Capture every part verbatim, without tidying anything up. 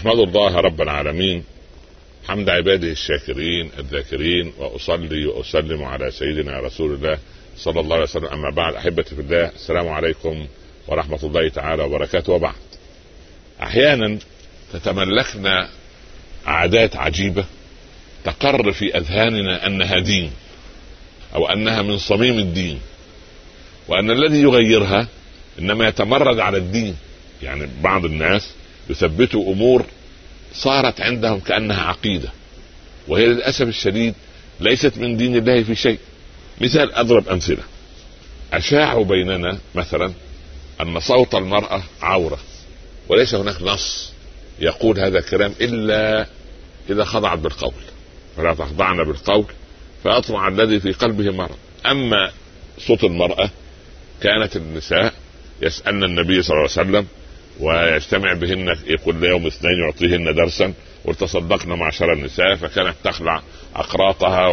أحمد الله رب العالمين حمد عباده الشاكرين الذاكرين، وأصلي وأسلم على سيدنا رسول الله صلى الله عليه وسلم. أما بعد، أحبتي في الله، السلام عليكم ورحمة الله تعالى وبركاته. وبعد، أحيانا تتملكنا عادات عجيبة تقر في أذهاننا أنها دين، أو أنها من صميم الدين، وأن الذي يغيرها إنما يتمرد على الدين. يعني بعض الناس يثبتوا أمور صارت عندهم كأنها عقيدة، وهي للأسف الشديد ليست من دين الله في شيء. مثال، أضرب أمثلة. أشاعوا بيننا مثلا أن صوت المرأة عورة، وليس هناك نص يقول هذا الكلام إلا إذا خضعت بالقول، فلا تخضعن بالقول فأطمع الذي في قلبه مرض. أما صوت المرأة، كانت النساء يسألن النبي صلى الله عليه وسلم ويجتمع بهن كل يوم اثنين يعطيهن درسا، وتصدقن معشر النساء، فكانت تخلع أقراطها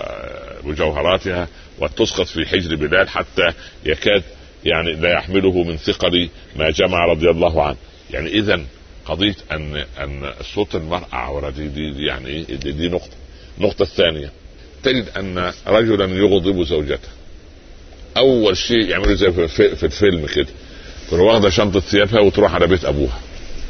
وجوهراتها وتسقط في حجر بلال حتى يكاد يعني لا يحمله من ثقل ما جمع رضي الله عنه. يعني إذن قضية أن أن صوت المرأة عورة دي, دي يعني دي, دي نقطة. النقطة الثانية، تجد أن رجلا يغضب زوجته، أول شيء يعمله زي في الفيلم كده، تروح واخدة شنطة ثيابها وتروح على بيت أبوها.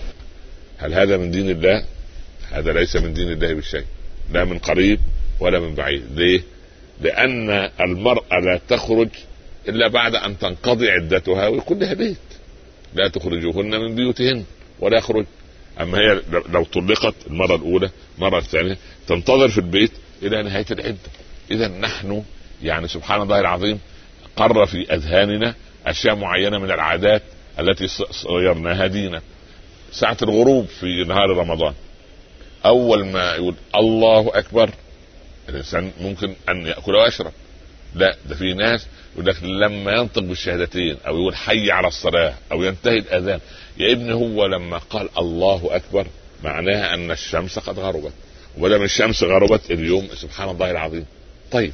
هل هذا من دين الله؟ هذا ليس من دين الله بشيء، لا من قريب ولا من بعيد. ليه؟ لأن المرأة لا تخرج إلا بعد أن تنقضي عدتها ويكون لها بيت. لا تخرجوهن من بيوتهن ولا يخرج. أما هي لو طلقت المرة الأولى مرة الثانية تنتظر في البيت إلى نهاية العدة. إذا نحن يعني سبحان الله العظيم قر في أذهاننا أشياء معينة من العادات التي صيرناها دينا. ساعة الغروب في نهار رمضان، أول ما يقول الله أكبر الإنسان ممكن أن يأكل ويشرب. لا، ده في ناس يقول لك لما ينطق بالشهادتين أو يقول حي على الصلاة أو ينتهي الأذان، يا ابني هو لما قال الله أكبر معناها أن الشمس قد غربت، وبدل من الشمس غربت اليوم سبحان الله العظيم. طيب،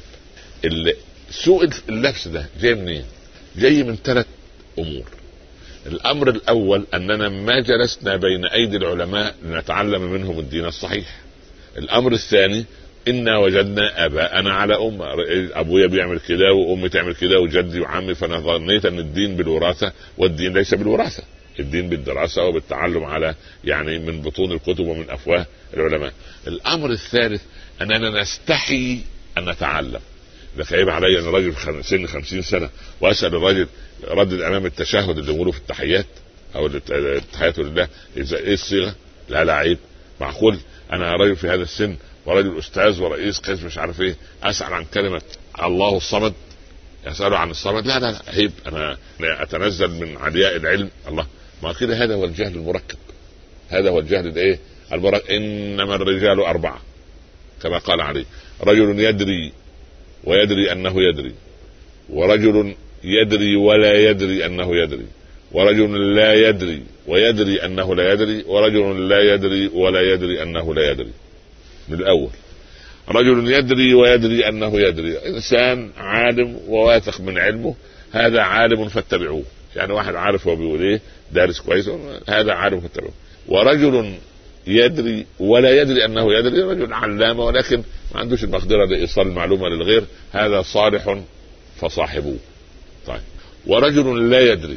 سوء اللبس ده جاي منين؟ جاي من ثلاث أمور. الأمر الأول أننا ما جلسنا بين أيدي العلماء لنتعلم منهم الدين الصحيح. الأمر الثاني، إنا وجدنا أباءنا على أمة، أبويا بيعمل كده وأمي تعمل كده وجدي وعمي، فأنا ظنيت أن الدين بالوراثة، والدين ليس بالوراثة، الدين بالدراسة وبالتعلم على يعني من بطون الكتب ومن أفواه العلماء. الأمر الثالث أننا نستحي أن نتعلم. ده خايب علي أن رجل سن خمسين سنة وأسأل الرجل ردد أمام التشهد اللي يقولوا في التحيات أو التحيات لله إيه الصيغة؟ لا لا عيب. معقول أنا رجل في هذا السن ورجل أستاذ ورئيس قسم مش عارف إيه أسأل عن كلمة الله الصمد؟ يسأله عن الصمد؟ لا لا لا عيب، أنا أتنزل من علياء العلم. الله، ما كده هذا هو الجهل المركب، هذا هو الجهل الإيه المركب. إنما الرجال أربعة كما قال عليه: رجل يدري ويدري أنه يدري، ورجل يدري ولا يدري أنه يدري، ورجل لا يدري ويدري أنه لا يدري، ورجل لا يدري ولا يدري أنه لا يدري. من الأول، رجل يدري ويدري أنه يدري، إنسان عالم وواثق من علمه، هذا عالم فاتبعوه. يعني واحد عارف هو بيقول إيه، دارس كويس، هذا عالم فاتبعوه. ورجل يدري ولا يدري أنه يدري، رجل علامة ولكن ما عندوش المقدرة لإيصال المعلومة للغير، هذا صالح فصاحبوه. طيب، ورجل لا يدري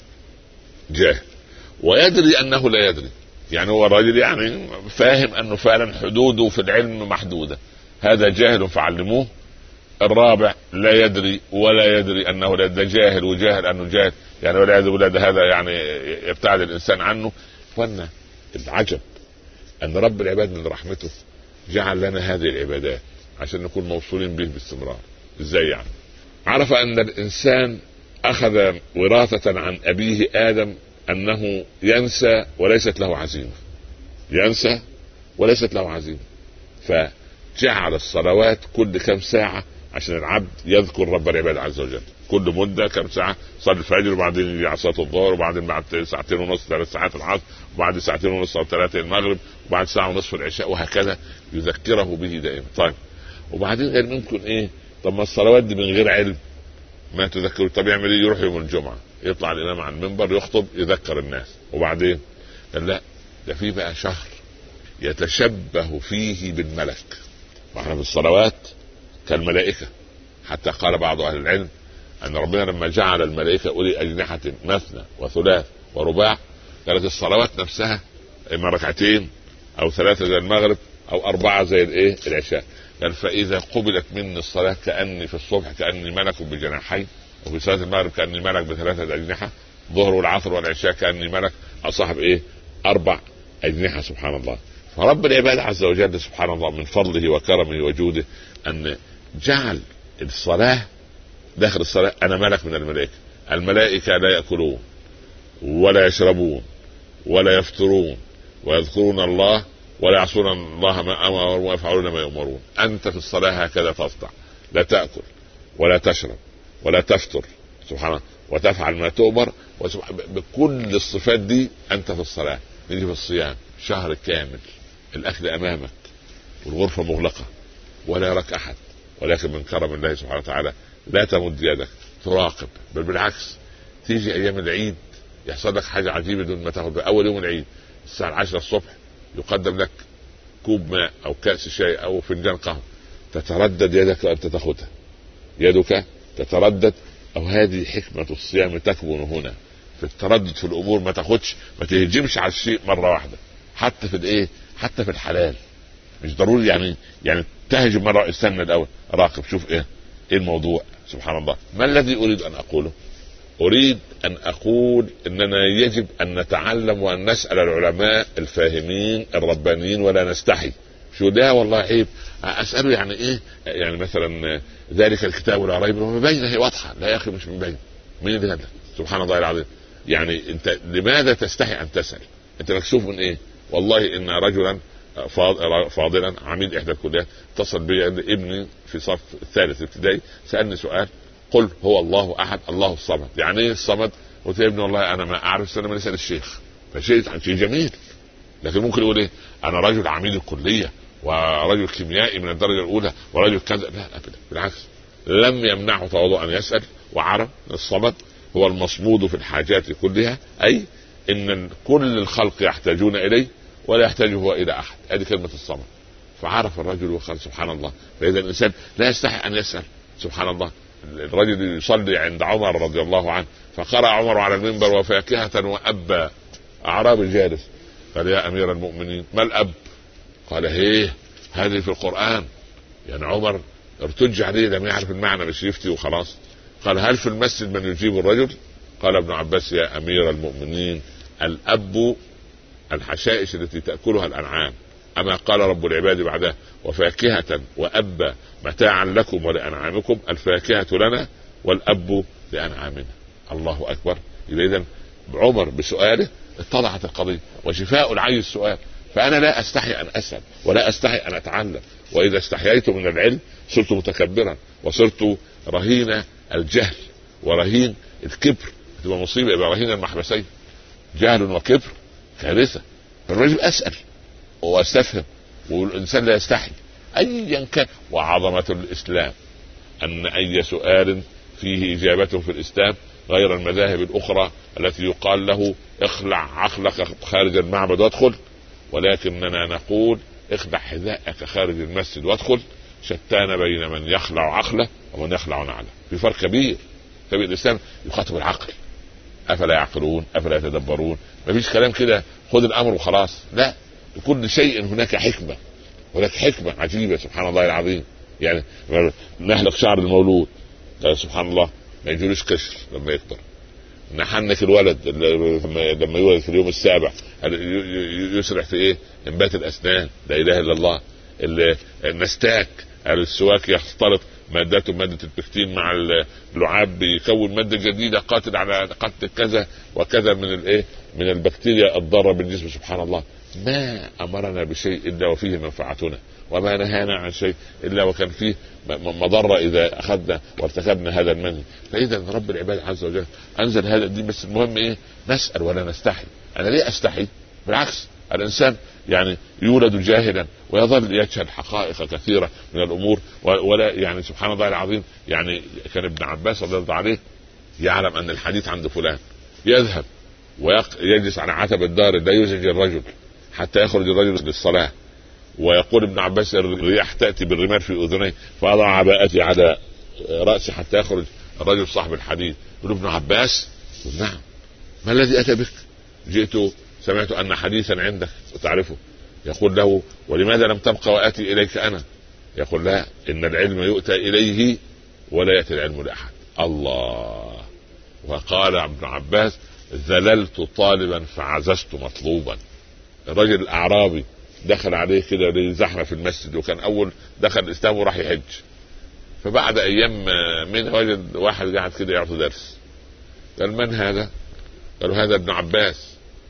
جاهل ويدري أنه لا يدري، يعني هو الرجل يعني فاهم أنه فعلا حدوده في العلم محدودة، هذا جاهل فعلموه. الرابع لا يدري ولا يدري أنه لا يدري، جاهل وجاهل أنه جاهل، يعني ولا يدري ولا هذا يعني يبتعد الإنسان عنه. وأن العجب أن رب العباد من رحمته جعل لنا هذه العبادات عشان نكون موصولين به باستمرار. إزاي يعني؟ عرف أن الإنسان أخذ وراثة عن أبيه آدم أنه ينسى وليست له عزيمة، ينسى وليست له عزيمة، فجعل الصلوات كل كم ساعة عشان العبد يذكر رب العباد عز وجل. كل مدة كم ساعة صلي الفجر، وبعدين يجي صلاة الظهر، وبعدين بعد ساعتين ونص ثلاث ساعات العصر، وبعد ساعتين ونص أو ثلاثة المغرب، وبعد ساعة ونصف العشاء، وهكذا يذكره به دائما. طيب، وبعدين غير ممكن إيه؟ طب ما الصلوات دي من غير علم ما تذكر. طب يعمل إيه؟ يروح يوم الجمعة يطلع الإمام على المنبر يخطب يذكر الناس، وبعدين لا، ده في بقى شهر يتشبه فيه بالملك. واحنا في الصلوات كالملائكة، حتى قال بعض اهل العلم ان ربنا لما جعل الملائكة اولي اجنحة مثنى وثلاث ورباع، كانت الصلوات نفسها اما ركعتين او ثلاثة زي المغرب او اربعة زي الايه العشاء. قال فاذا قبلت مني الصلاة كأني في الصبح كأني ملك بجناحين، وفي صلاة المغرب كأني ملك بثلاثة اجنحة، ظهر والعصر والعشاء كأني ملك اصاحب ايه اربع اجنحة. سبحان الله. فرب العباد عز وجل سبحان الله من فضله وكرمه وجوده ان جعل الصلاة داخل الصلاة انا ملك من الملائكة. الملائكة لا يأكلون ولا يشربون ولا يفطرون ويذكرون الله ولا يعصون الله ما امرهم ويفعلون ما يؤمرون. انت في الصلاة هكذا تصدع، لا تأكل ولا تشرب ولا تفطر سبحان الله وتفعل ما تؤمر بكل الصفات دي انت في الصلاة. نيجي في الصيام شهر كامل الاكل امامك والغرفة مغلقة ولا يراك احد، ولكن من كرم الله سبحانه وتعالى لا تمد يدك تراقب، بل بالعكس تيجي ايام العيد يحصل لك حاجة عجيبة دون ما تاخد. اول يوم العيد الساعة العاشرة الصبح يقدم لك كوب ماء او كأس شاي او فنجان قهوة، تتردد يدك ان تاخدها، يدك تتردد. او هذه حكمة الصيام تكمن هنا في التردد في الامور، ما تاخدش ما تهجمش على الشيء مرة واحدة، حتى في الايه حتى في الحلال مش ضروري يعني يعني تهجم مرة. استنى الاول راقب شوف ايه ايه الموضوع. سبحان الله. ما الذي اريد ان اقوله؟ اريد ان اقول اننا يجب ان نتعلم وان نسأل العلماء الفاهمين الربانيين ولا نستحي. شو ده والله عيب اسأله يعني ايه يعني مثلا ذلك الكتاب لا ريب من بينه، هي واضحة. لا يا اخي مش من بين مين اللي هذا؟ سبحان الله العظيم. يعني انت لماذا تستحي ان تسأل؟ انت مكسوف من ايه؟ والله ان رجلا فاضلا عميد احدى الكليات اتصل بي ابني في صف الثالث ابتدائي سألني سؤال، قل هو الله احد الله الصمد. يعني ايه الصمد؟ قلت يا ابني والله انا ما اعرف، انا نسأل الشيخ. فشيء شيء جميل، لكن ممكن يقول ايه انا رجل عميد الكلية ورجل كيميائي من الدرجة الاولى ورجل كذا. لا ابدا، بالعكس لم يمنعه تواضع ان يسأل، وعرف الصمد هو المصمود في الحاجات كلها، اي ان كل الخلق يحتاجون اليه ولا يحتاج هو الى احد. هذه كلمة الصمد. فعرف الرجل وقال سبحان الله. فاذا الانسان لا يستحي ان يسأل. سبحان الله. الرجل يصلي عند عمر رضي الله عنه فقرأ عمر على المنبر وفاكهة وأبا. أعرابي جالس قال يا أمير المؤمنين ما الأب؟ قال هيه هذه في القرآن. يعني عمر ارتج عليه لم يعرف المعنى مش يفتي وخلاص. قال هل في المسجد من يجيب الرجل؟ قال ابن عباس يا أمير المؤمنين الأب الحشائش التي تأكلها الأنعام، أما قال رب العباد بعدها وفاكهة وأبا متاعا لكم ولأنعامكم، الفاكهة لنا والأب لأنعامنا. الله أكبر. إذن عمر بسؤاله اتضحت القضية، وشفاء العي السؤال. فأنا لا أستحي أن أسأل ولا أستحي أن أتعلم، وإذا استحييت من العلم صرت متكبرا وصرت رهين الجهل ورهين الكبر. تبقى مصيبة، يبقى رهين المحبسين، جهل وكبر كارثة. فالرجل أسأل واستفهم، والإنسان لا يستحي أيا كان. وعظمة الإسلام أن أي سؤال فيه إجابة في الإسلام غير المذاهب الأخرى التي يقال له اخلع عقلك خارج المعبد وادخل، ولكننا نقول اخلع حذاءك خارج المسجد وادخل. شتان بين من يخلع عقله ومن يخلع نعله، في فرق كبير. كبير. الإسلام يخاطب العقل، أفلا يعقلون أفلا يتدبرون. ما فيش كلام كده خذ الأمر وخلاص، لا، لكل شيء هناك حكمة، هناك حكمة عجيبة. سبحان الله العظيم. يعني نهلك شعر المولود سبحان الله ما يجولوش قشر لما يكبر، نحنك الولد لما يولد في اليوم السابع يسرع في ايه انبات الاسنان، لا اله الا الله. النستاك السواك يختلط مادته مادة البكتين مع اللعاب بيكون مادة جديدة قاتل على قتل كذا وكذا من الايه من البكتيريا الضارة بالجسم. سبحان الله. ما امرنا بشيء الا وفيه منفعتنا، وما نهانا عن شيء الا وكان فيه مضرة اذا اخذنا وارتكبنا هذا المنهج. فاذا رب العباد عز وجل انزل هذا الدين، بس المهم ايه نسأل ولا نستحي. انا ليه استحي؟ بالعكس الانسان يعني يولد جاهلا ويظل يجهل حقائق كثيرة من الامور ولا يعني سبحان الله العظيم. يعني كان ابن عباس رضي الله عليه يعلم ان الحديث عند فلان، يذهب ويجلس على عتب الدار لا يزعج الرجل حتى يخرج الرجل للصلاة، ويقول ابن عباس الرياح تأتي بالرمال في أذني فأضع عباءتي على رأسي حتى يخرج الرجل صاحب الحديث. يقول ابن عباس نعم، ما الذي أتى بك؟ جئت سمعت أن حديثا عندك وتعرفه. يقول له ولماذا لم تبقى وآتي إليك أنا؟ يقول لا، إن العلم يؤتى إليه ولا يأتي العلم لأحد. الله. وقال ابن عباس ذللت طالبا فعززت مطلوبا. الرجل الأعرابي دخل عليه كده لزحمة في المسجد، وكان أول دخل الإسلام وراح يحج، فبعد أيام من وجد واحد قاعد كده يعطي درس. قال من هذا؟ قالوا هذا ابن عباس.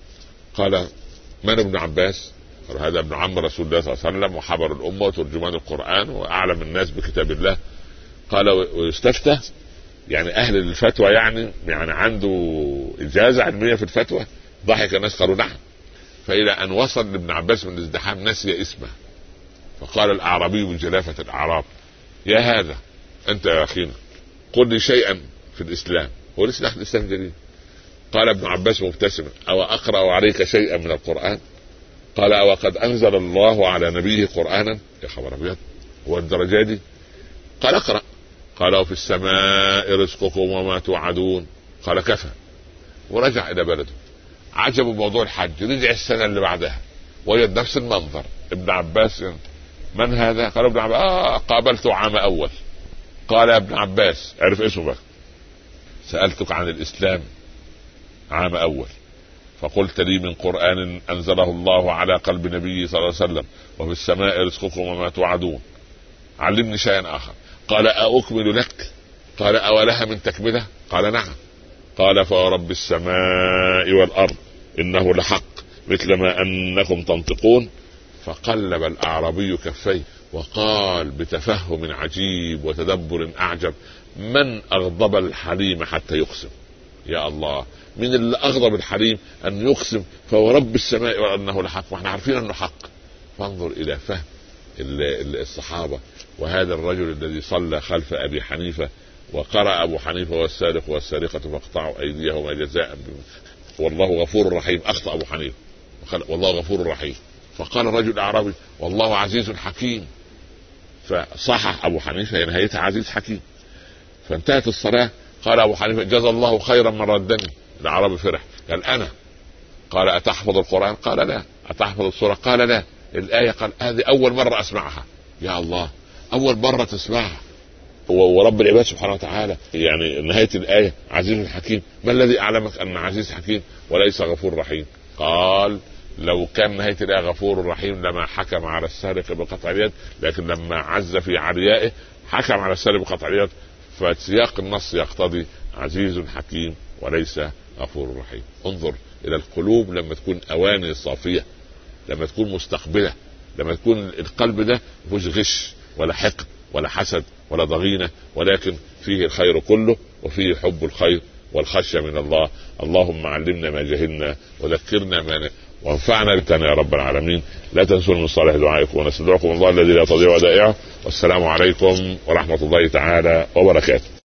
قال من ابن عباس؟ قالوا هذا ابن عم رسول الله صلى الله عليه وسلم وحبر الأمة وترجمان القرآن وأعلم الناس بكتاب الله. قال ويستفتى، يعني أهل الفتوى، يعني يعني عنده إجازة علمية في الفتوى. ضحك الناس قالوا نعم. فإلى أن وصل لابن عباس من الازدحام نسي اسمه، فقال الأعرابي من جلافة الأعراب يا هذا أنت يا أخينا قل لي شيئا في الإسلام. هو لسه داخل الإسلام جديد. قال ابن عباس مبتسما أو أقرأ عليك شيئا من القرآن؟ قال أو قد أنزل الله على نبيه قرآنا؟ يا خبر أبيض، هو الدرجة دي؟ قال أقرأ. قال وفي السماء رزقكم وما توعدون. قال كفى. ورجع إلى بلده. عجبوا موضوع الحج، رجع السنة اللي بعدها وجد نفس المنظر. ابن عباس من هذا؟ قال ابن عباس آه قابلته عام أول. قال يا ابن عباس عرف اسمه بقى، سألتك عن الإسلام عام أول فقلت لي من قرآن أنزله الله على قلب نبي صلى الله عليه وسلم وفي السماء رزقكم وما توعدون، علمني شيئا آخر. قال أأكمل لك؟ قال أولها من تكملة؟ قال نعم. قال فورب السماء والأرض إنه لحق مثل ما أنكم تنطقون. فقلب الأعرابي كفيه وقال بتفهم عجيب وتدبر أعجب من أغضب الحليم حتى يقسم؟ يا الله، من اللي أغضب الحليم أن يقسم فورب السماء وأنه لحق، واحنا عارفين أنه حق. فانظر إلى فهم الصحابة. وهذا الرجل الذي صلى خلف أبي حنيفة وقرأ أبو حنيفة والسارق والسارقة فاقطعوا أيديهما جزاء والله غفور رحيم. أخطأ أبو حنيفة والله غفور رحيم. فقال الرجل الأعرابي والله عزيز حكيم، فصحح أبو حنيفة نهايتها عزيز حكيم. فانتهت الصلاة. قال أبو حنيفة جزا الله خيرا من ردني. الأعرابي فرح قال أنا. قال أتحفظ القرآن؟ قال لا. أتحفظ السورة؟ قال لا. الآية؟ قال هذه أول مرة أسمعها. يا الله، أول مرة تسمعها. ورب العباد سبحانه وتعالى يعني نهاية الآية عزيز حكيم. ما الذي أعلمك أن عزيز حكيم وليس غفور رحيم؟ قال لو كان نهاية الآية غفور رحيم لما حكم على السارق بقطع اليد، لكن لما عز في عليائه حكم على السارق بقطع اليد، فسياق النص يقتضي عزيز حكيم وليس غفور رحيم. انظر إلى القلوب لما تكون أواني صافية، لما تكون مستقبلة، لما تكون القلب ده مفيهوش غش ولا حقد ولا حسد ولا ضغينة، ولكن فيه الخير كله وفيه حب الخير والخشية من الله. اللهم علمنا ما جهلنا وذكرنا ما ن... وانفعنا بتنا يا رب العالمين. لا تنسوا من صالح دعائكم ونستودعكم الله الذي لا تضيع ودائعه. والسلام عليكم ورحمة الله تعالى وبركاته.